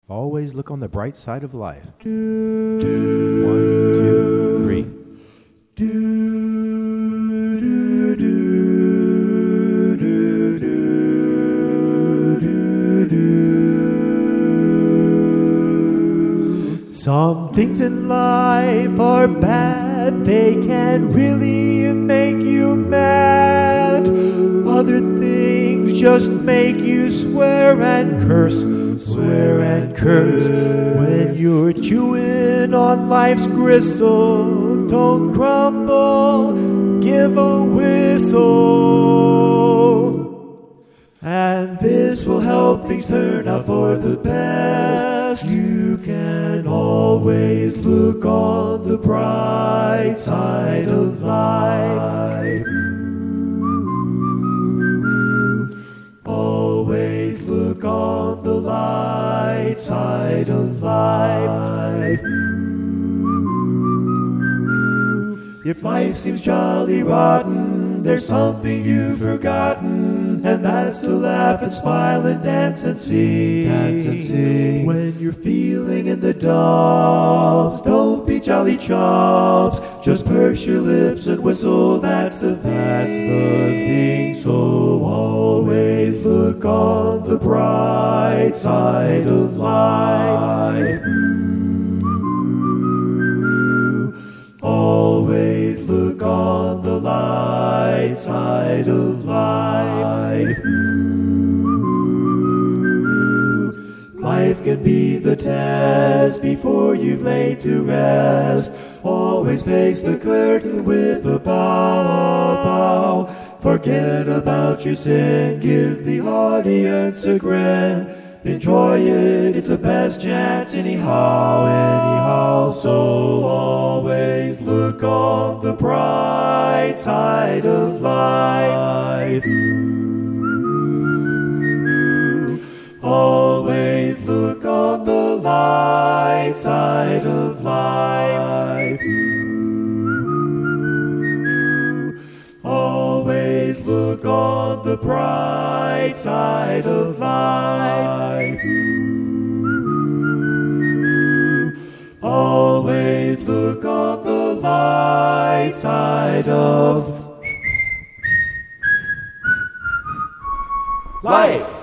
Always look on the bright side of life. 1, 2, 3. Some things in life are bad, they can really make you mad. Other things just make you swear and curse. When you're chewing on life's gristle, don't grumble, give a whistle. And this will help things turn out for the best. You can always look on the bright side of life. Always look on the light side of life. If life seems jolly rotten, there's something you've forgotten, and that's to laugh and smile and dance and sing. When you're feeling in the dumps, don't be jolly chumps. Just purse your lips and whistle, that's the thing. So always look on the bright side of life. Always look on the light side of life. Life can be the test before you've laid to rest. Always face the curtain with a bow. Forget about your sin, give the audience a grin. Enjoy it, it's the best chance anyhow. So always look on the bright side of life. Always look on the light side of life. Always look on the bright side of life. Always look on the light side of life.